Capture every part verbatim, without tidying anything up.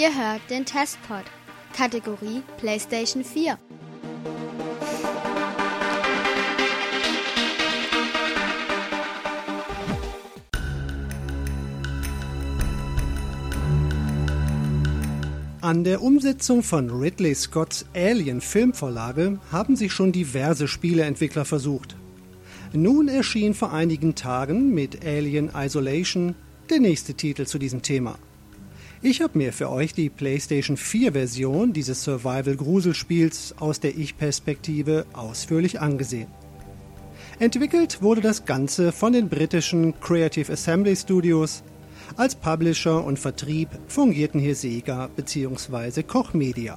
Ihr hört den Testpod, Kategorie PlayStation vier. An der Umsetzung von Ridley Scotts Alien-Filmvorlage haben sich schon diverse Spieleentwickler versucht. Nun erschien vor einigen Tagen mit Alien Isolation der nächste Titel zu diesem Thema. Ich habe mir für euch die PlayStation vier Version dieses Survival-Gruselspiels aus der Ich-Perspektive ausführlich angesehen. Entwickelt wurde das Ganze von den britischen Creative Assembly Studios. Als Publisher und Vertrieb fungierten hier Sega bzw. Koch Media.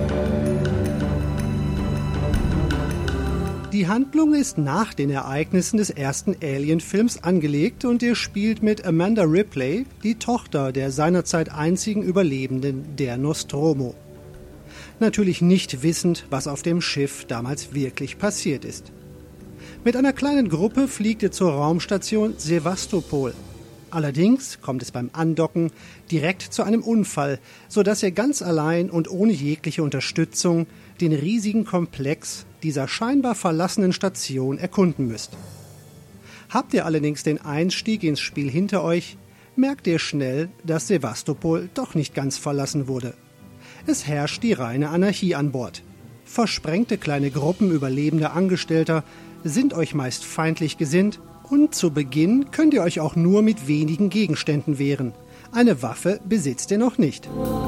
Die Handlung ist nach den Ereignissen des ersten Alien-Films angelegt und ihr spielt mit Amanda Ripley, die Tochter der seinerzeit einzigen Überlebenden der Nostromo. Natürlich nicht wissend, was auf dem Schiff damals wirklich passiert ist. Mit einer kleinen Gruppe fliegt ihr zur Raumstation Sevastopol. Allerdings kommt es beim Andocken direkt zu einem Unfall, sodass ihr ganz allein und ohne jegliche Unterstützung den riesigen Komplex dieser scheinbar verlassenen Station erkunden müsst. Habt ihr allerdings den Einstieg ins Spiel hinter euch, merkt ihr schnell, dass Sevastopol doch nicht ganz verlassen wurde. Es herrscht die reine Anarchie an Bord. Versprengte kleine Gruppen überlebender Angestellter sind euch meist feindlich gesinnt. Und zu Beginn könnt ihr euch auch nur mit wenigen Gegenständen wehren. Eine Waffe besitzt ihr noch nicht.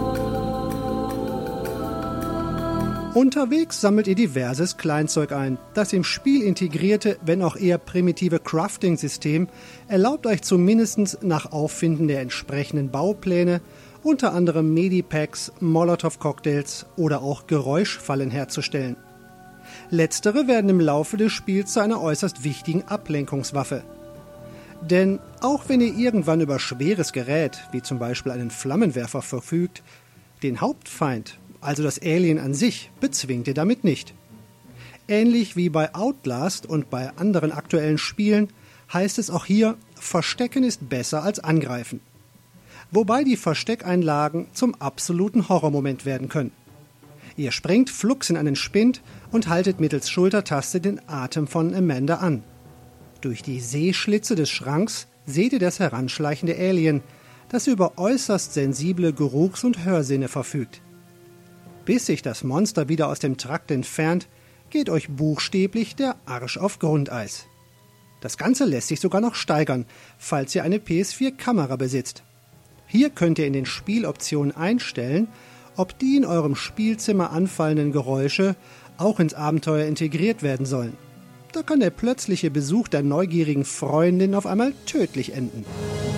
Unterwegs sammelt ihr diverses Kleinzeug ein. Das im Spiel integrierte, wenn auch eher primitive Crafting-System erlaubt euch zumindest nach Auffinden der entsprechenden Baupläne, unter anderem Medipacks, Molotow-Cocktails oder auch Geräuschfallen herzustellen. Letztere werden im Laufe des Spiels zu einer äußerst wichtigen Ablenkungswaffe. Denn auch wenn ihr irgendwann über schweres Gerät, wie zum Beispiel einen Flammenwerfer, verfügt, den Hauptfeind, also das Alien an sich, bezwingt ihr damit nicht. Ähnlich wie bei Outlast und bei anderen aktuellen Spielen heißt es auch hier, Verstecken ist besser als Angreifen. Wobei die Versteckeinlagen zum absoluten Horrormoment werden können. Ihr springt flugs in einen Spind und haltet mittels Schultertaste den Atem von Amanda an. Durch die Sehschlitze des Schranks seht ihr das heranschleichende Alien, das über äußerst sensible Geruchs- und Hörsinne verfügt. Bis sich das Monster wieder aus dem Trakt entfernt, geht euch buchstäblich der Arsch auf Grundeis. Das Ganze lässt sich sogar noch steigern, falls ihr eine P S vier Kamera besitzt. Hier könnt ihr in den Spieloptionen einstellen, ob die in eurem Spielzimmer anfallenden Geräusche auch ins Abenteuer integriert werden sollen. Da kann der plötzliche Besuch der neugierigen Freundin auf einmal tödlich enden.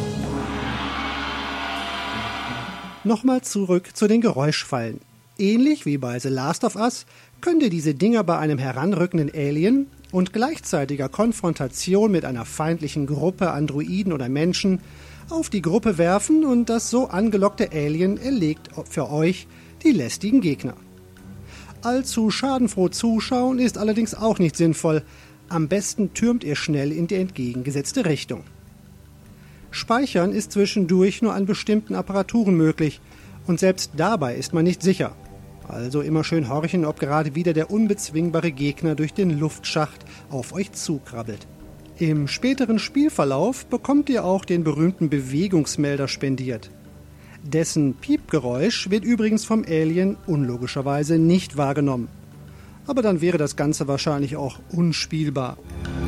Nochmal zurück zu den Geräuschfallen. Ähnlich wie bei The Last of Us könnt ihr diese Dinger bei einem heranrückenden Alien und gleichzeitiger Konfrontation mit einer feindlichen Gruppe Androiden oder Menschen auf die Gruppe werfen und das so angelockte Alien erlegt für euch die lästigen Gegner. Allzu schadenfroh zuschauen ist allerdings auch nicht sinnvoll. Am besten türmt ihr schnell in die entgegengesetzte Richtung. Speichern ist zwischendurch nur an bestimmten Apparaturen möglich und selbst dabei ist man nicht sicher. Also immer schön horchen, ob gerade wieder der unbezwingbare Gegner durch den Luftschacht auf euch zukrabbelt. Im späteren Spielverlauf bekommt ihr auch den berühmten Bewegungsmelder spendiert. Dessen Piepgeräusch wird übrigens vom Alien unlogischerweise nicht wahrgenommen. Aber dann wäre das Ganze wahrscheinlich auch unspielbar.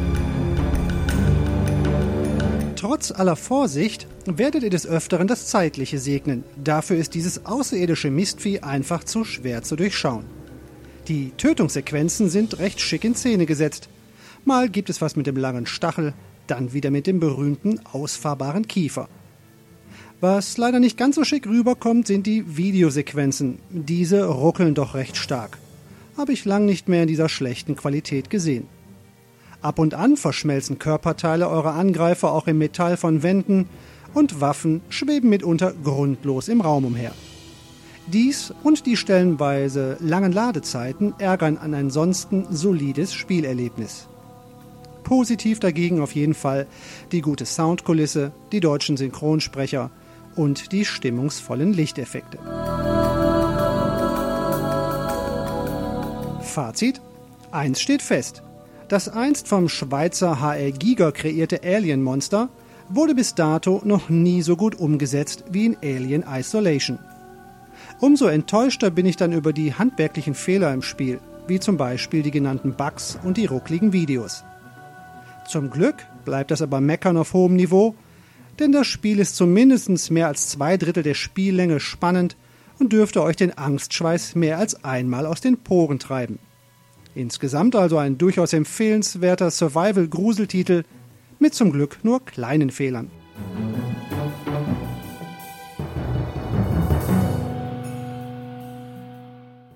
Trotz aller Vorsicht werdet ihr des Öfteren das Zeitliche segnen. Dafür ist dieses außerirdische Mistvieh einfach zu schwer zu durchschauen. Die Tötungssequenzen sind recht schick in Szene gesetzt. Mal gibt es was mit dem langen Stachel, dann wieder mit dem berühmten ausfahrbaren Kiefer. Was leider nicht ganz so schick rüberkommt, sind die Videosequenzen. Diese ruckeln doch recht stark. Habe ich lang nicht mehr in dieser schlechten Qualität gesehen. Ab und an verschmelzen Körperteile eurer Angreifer auch im Metall von Wänden und Waffen schweben mitunter grundlos im Raum umher. Dies und die stellenweise langen Ladezeiten ärgern ein ansonsten solides Spielerlebnis. Positiv dagegen auf jeden Fall die gute Soundkulisse, die deutschen Synchronsprecher und die stimmungsvollen Lichteffekte. Fazit: Eins steht fest. Das einst vom Schweizer H L Giger kreierte Alien-Monster wurde bis dato noch nie so gut umgesetzt wie in Alien Isolation. Umso enttäuschter bin ich dann über die handwerklichen Fehler im Spiel, wie zum Beispiel die genannten Bugs und die ruckligen Videos. Zum Glück bleibt das aber Meckern auf hohem Niveau, denn das Spiel ist zumindest mehr als zwei Drittel der Spiellänge spannend und dürfte euch den Angstschweiß mehr als einmal aus den Poren treiben. Insgesamt also ein durchaus empfehlenswerter Survival-Gruseltitel mit zum Glück nur kleinen Fehlern.